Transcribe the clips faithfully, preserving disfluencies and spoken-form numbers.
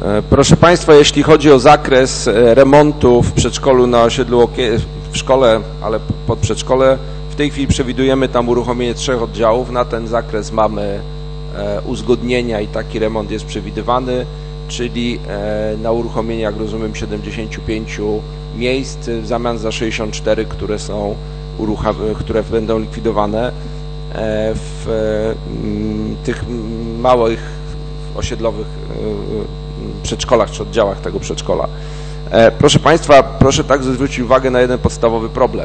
Proszę Państwa, jeśli chodzi o zakres remontu w przedszkolu na osiedlu, w szkole, ale pod przedszkole, w tej chwili przewidujemy tam uruchomienie trzech oddziałów. Na ten zakres mamy uzgodnienia i taki remont jest przewidywany, czyli na uruchomienie, jak rozumiem, siedemdziesiąt pięć miejsc w zamian za sześćdziesiąt cztery, które są które będą likwidowane w tych małych osiedlowych przedszkolach czy oddziałach tego przedszkola. Proszę Państwa, proszę także zwrócić uwagę na jeden podstawowy problem.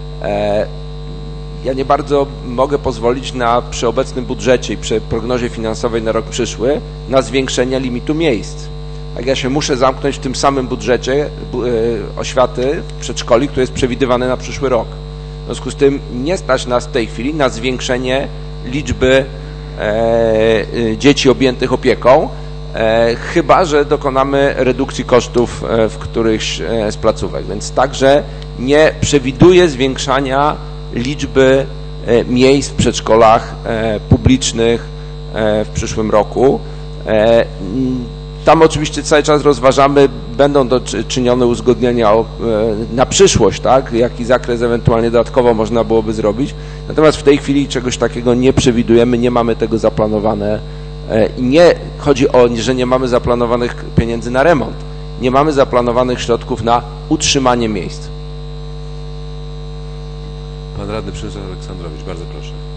Ja nie bardzo mogę pozwolić na przy obecnym budżecie i przy prognozie finansowej na rok przyszły na zwiększenie limitu miejsc. Tak, ja się muszę zamknąć w tym samym budżecie oświaty przedszkoli, który jest przewidywany na przyszły rok. W związku z tym nie stać nas w tej chwili na zwiększenie liczby e, dzieci objętych opieką, e, chyba że dokonamy redukcji kosztów e, w którychś e, z placówek. Więc także nie przewiduję zwiększania liczby e, miejsc w przedszkolach e, publicznych e, w przyszłym roku. E, Tam oczywiście cały czas rozważamy, będą czynione uzgodnienia o, na przyszłość, tak, jaki zakres ewentualnie dodatkowo można byłoby zrobić. Natomiast w tej chwili czegoś takiego nie przewidujemy, nie mamy tego zaplanowane. Nie chodzi o, że nie mamy zaplanowanych pieniędzy na remont, nie mamy zaplanowanych środków na utrzymanie miejsc. Pan radny Przemysław Aleksandrowicz, bardzo proszę.